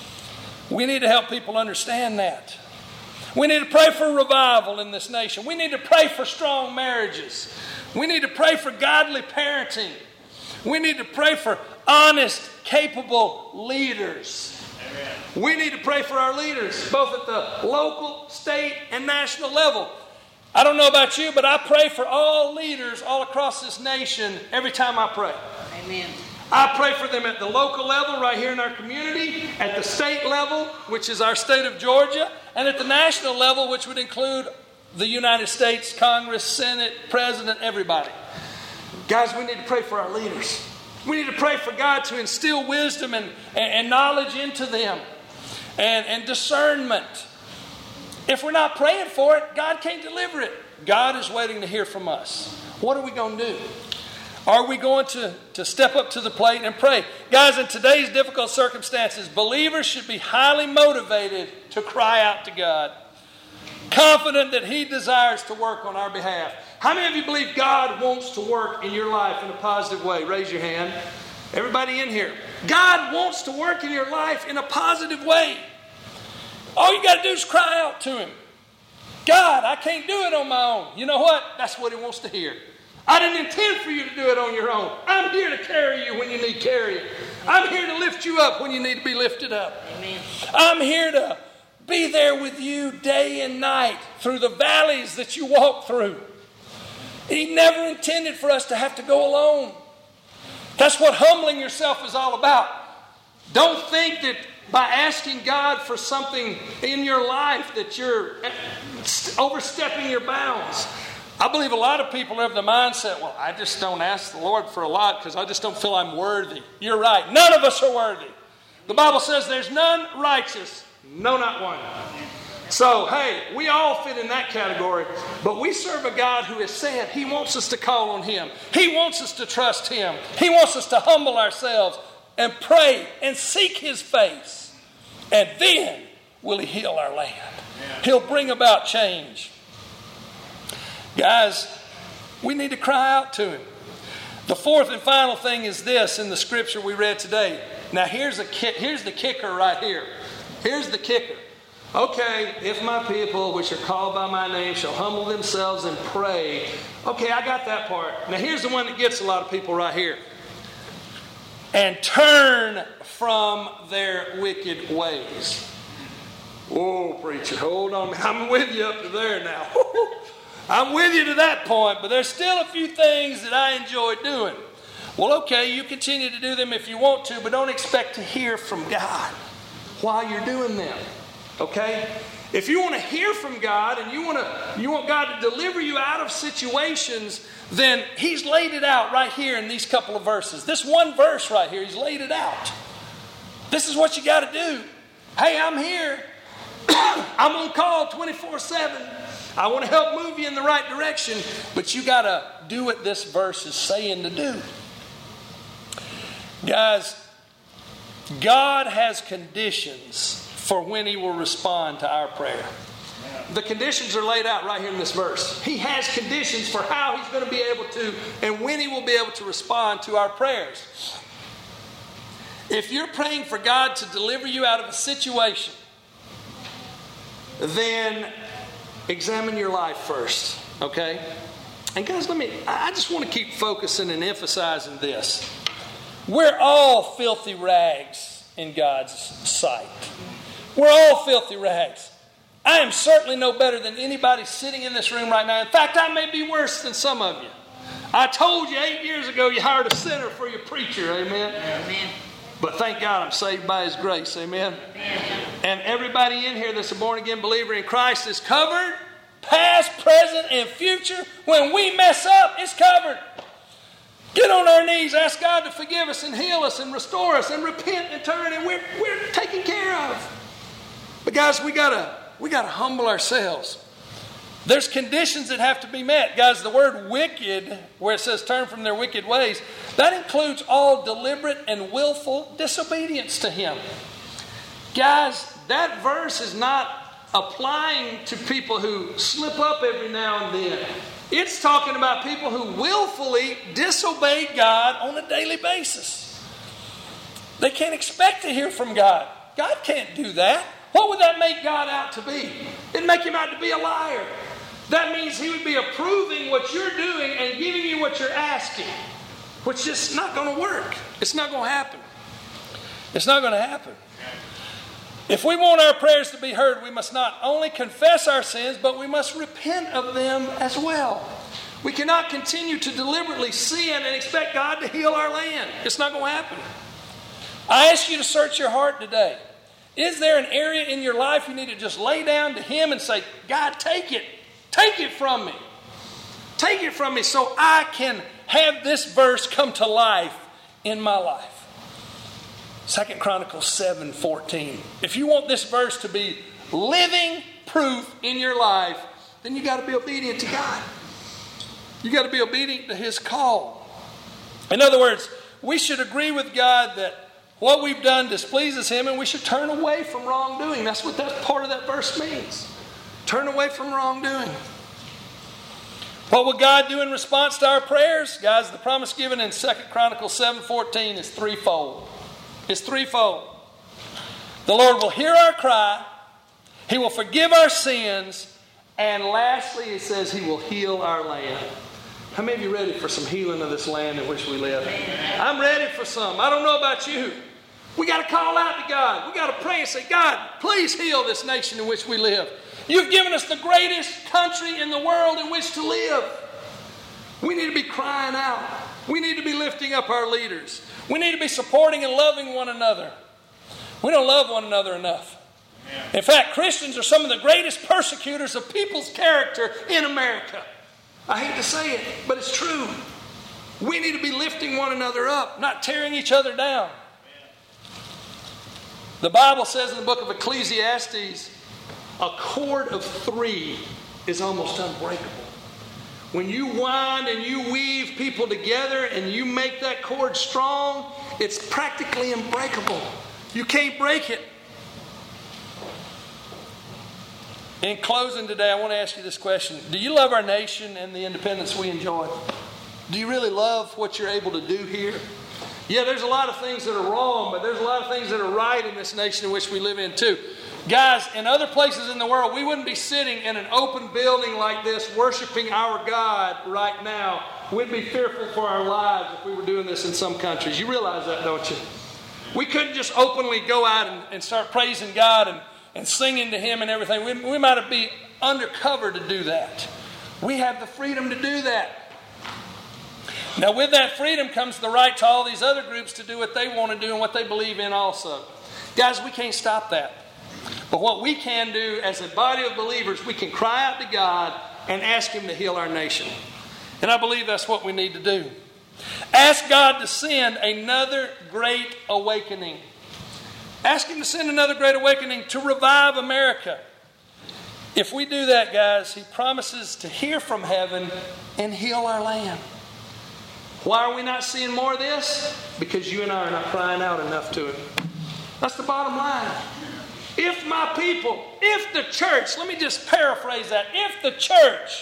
S2: We need to help people understand that. We need to pray for revival in this nation. We need to pray for strong marriages. We need to pray for godly parenting. We need to pray for honest, capable leaders. Amen. We need to pray for our leaders, both at the local, state, and national level. I don't know about you, but I pray for all leaders all across this nation every time I pray.
S5: Amen.
S2: I pray for them at the local level right here in our community, at the state level, which is our state of Georgia, and at the national level, which would include the United States, Congress, Senate, President, everybody. Guys, we need to pray for our leaders. We need to pray for God to instill wisdom and knowledge into them and discernment. If we're not praying for it, God can't deliver it. God is waiting to hear from us. What are we going to do? Are we going to step up to the plate and pray? Guys, in today's difficult circumstances, believers should be highly motivated to cry out to God, confident that He desires to work on our behalf. How many of you believe God wants to work in your life in a positive way? Raise your hand. Everybody in here. God wants to work in your life in a positive way. All you got to do is cry out to Him. God, I can't do it on my own. You know what? That's what He wants to hear. I didn't intend for you to do it on your own. I'm here to carry you when you need carrying. I'm here to lift you up when you need to be lifted up.
S5: Amen.
S2: I'm here to be there with you day and night through the valleys that you walk through. He never intended for us to have to go alone. That's what humbling yourself is all about. Don't think that by asking God for something in your life that you're overstepping your bounds. I believe a lot of people have the mindset, well, I just don't ask the Lord for a lot because I just don't feel I'm worthy. You're right. None of us are worthy. The Bible says there's none righteous, no, not one. So, hey, we all fit in that category, but we serve a God who has said He wants us to call on Him. He wants us to trust Him. He wants us to humble ourselves and pray and seek His face. And then will He heal our land. He'll bring about change. Guys, we need to cry out to Him. The fourth and final thing is this in the scripture we read today. Now here's the kicker right here. Here's the kicker. Okay, if my people, which are called by my name, shall humble themselves and pray. Okay, I got that part. Now here's the one that gets a lot of people right here. And turn from their wicked ways. Whoa, preacher, hold on. I'm with you up to there now. I'm with you to that point, but there's still a few things that I enjoy doing. Well, okay, you continue to do them if you want to, but don't expect to hear from God while you're doing them. Okay? If you want to hear from God and you want God to deliver you out of situations, then He's laid it out right here in these couple of verses. This one verse right here, He's laid it out. This is what you got to do. Hey, I'm here. I'm on call 24/7. I want to help move you in the right direction, but you got to do what this verse is saying to do. Guys, God has conditions for when He will respond to our prayer. The conditions are laid out right here in this verse. He has conditions for how He's going to be able to and when He will be able to respond to our prayers. If you're praying for God to deliver you out of a situation, then examine your life first, okay? And guys, I just want to keep focusing and emphasizing this. We're all filthy rags in God's sight. We're all filthy rags. I am certainly no better than anybody sitting in this room right now. In fact, I may be worse than some of you. I told you 8 years ago you hired a sinner for your preacher, amen?
S5: Amen.
S2: But thank God I'm saved by His grace, amen?
S5: Amen.
S2: And everybody in here that's a born-again believer in Christ is covered, past, present, and future. When we mess up, it's covered. Get on our knees, ask God to forgive us and heal us and restore us and repent and turn, and we're taken care of. But guys, we gotta humble ourselves. There's conditions that have to be met. Guys, the word wicked, where it says turn from their wicked ways, that includes all deliberate and willful disobedience to Him. Guys, that verse is not applying to people who slip up every now and then. It's talking about people who willfully disobey God on a daily basis. They can't expect to hear from God. God can't do that. What would that make God out to be? It'd make Him out to be a liar. That means He would be approving what you're doing and giving you what you're asking, which is not going to work. It's not going to happen. It's not going to happen. If we want our prayers to be heard, we must not only confess our sins, but we must repent of them as well. We cannot continue to deliberately sin and expect God to heal our land. It's not going to happen. I ask you to search your heart today. Is there an area in your life you need to just lay down to Him and say, God, take it. Take it from me. Take it from me so I can have this verse come to life in my life. 2 Chronicles 7:14. If you want this verse to be living proof in your life, then you got to be obedient to God. You got to be obedient to His call. In other words, we should agree with God that what we've done displeases Him and we should turn away from wrongdoing. That's what that part of that verse means. Turn away from wrongdoing. What will God do in response to our prayers? Guys, the promise given in 2 Chronicles 7:14 is threefold. It's threefold. The Lord will hear our cry. He will forgive our sins. And lastly, it says He will heal our land. How many of you ready for some healing of this land in which we live? I'm ready for some. I don't know about you. We got to call out to God. We got to pray and say, God, please heal this nation in which we live. You've given us the greatest country in the world in which to live. We need to be crying out. We need to be lifting up our leaders. We need to be supporting and loving one another. We don't love one another enough. In fact, Christians are some of the greatest persecutors of people's character in America. I hate to say it, but it's true. We need to be lifting one another up, not tearing each other down. The Bible says in the book of Ecclesiastes, a cord of three is almost unbreakable. When you wind and you weave people together and you make that cord strong, it's practically unbreakable. You can't break it. In closing today, I want to ask you this question. Do you love our nation and the independence we enjoy? Do you really love what you're able to do here? Yeah, there's a lot of things that are wrong, but there's a lot of things that are right in this nation in which we live in too. Guys, in other places in the world, we wouldn't be sitting in an open building like this worshiping our God right now. We'd be fearful for our lives if we were doing this in some countries. You realize that, don't you? We couldn't just openly go out and start praising God and singing to Him and everything. We might be undercover to do that. We have the freedom to do that. Now, with that freedom comes the right to all these other groups to do what they want to do and what they believe in also. Guys, we can't stop that. But what we can do as a body of believers, we can cry out to God and ask Him to heal our nation. And I believe that's what we need to do. Ask God to send another great awakening. Ask Him to send another great awakening to revive America. If we do that, guys, He promises to hear from heaven and heal our land. Why are we not seeing more of this? Because you and I are not crying out enough to Him. That's the bottom line. If my people, if the church, let me just paraphrase that. If the church,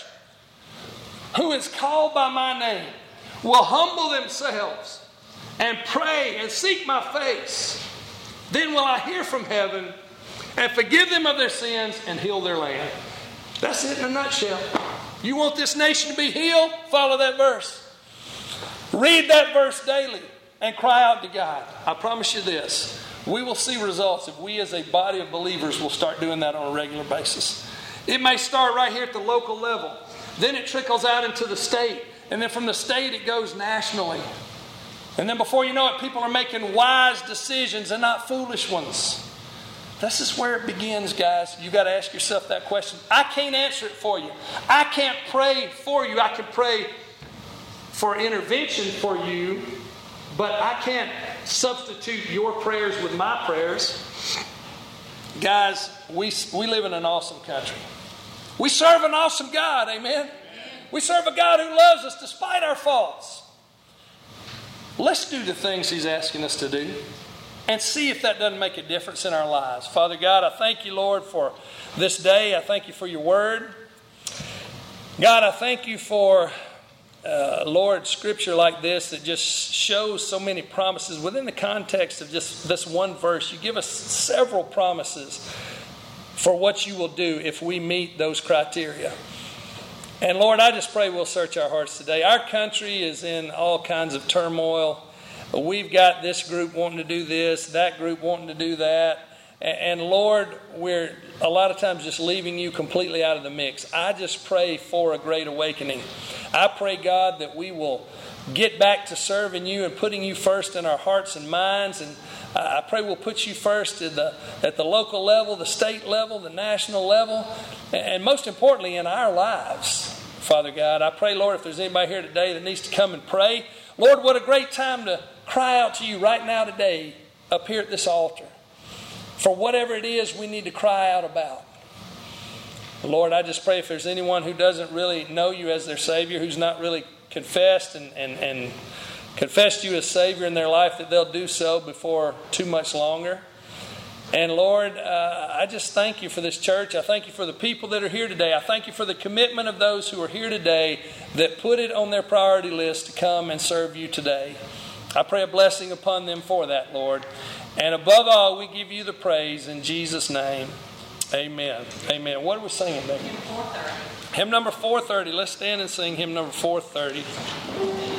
S2: who is called by my name, will humble themselves and pray and seek my face, then will I hear from heaven and forgive them of their sins and heal their land. That's it in a nutshell. You want this nation to be healed? Follow that verse. Read that verse daily and cry out to God. I promise you this. We will see results if we as a body of believers will start doing that on a regular basis. It may start right here at the local level. Then it trickles out into the state. And then from the state it goes nationally. And then before you know it, people are making wise decisions and not foolish ones. This is where it begins, guys. You've got to ask yourself that question. I can't answer it for you. I can't pray for you. I can pray for intervention for you, but I can't substitute your prayers with my prayers. Guys, we live in an awesome country. We serve an awesome God, amen? We serve a God who loves us despite our faults. Let's do the things He's asking us to do and see if that doesn't make a difference in our lives. Father God, I thank You, Lord, for this day. I thank You for Your word. God, I thank You for Lord, scripture like this that just shows so many promises within the context of just this one verse. You give us several promises for what You will do if we meet those criteria. And Lord, I just pray we'll search our hearts today. Our country is in all kinds of turmoil. We've got this group wanting to do this, that group wanting to do that. And Lord, we're a lot of times just leaving You completely out of the mix. I just pray for a great awakening. I pray, God, that we will get back to serving You and putting You first in our hearts and minds. And I pray we'll put You first at the local level, the state level, the national level, and most importantly in our lives, Father God. I pray, Lord, if there's anybody here today that needs to come and pray, Lord, what a great time to cry out to You right now today up here at this altar for whatever it is we need to cry out about. Lord, I just pray if there's anyone who doesn't really know You as their Savior, who's not really confessed and confessed You as Savior in their life, that they'll do so before too much longer. And Lord, I just thank You for this church. I thank You for the people that are here today. I thank You for the commitment of those who are here today that put it on their priority list to come and serve You today. I pray a blessing upon them for that, Lord. And above all, we give You the praise in Jesus' name. Amen. Amen. What are we singing, baby?
S5: Hymn 430.
S2: Hymn number 430. Let's stand and sing hymn number 430.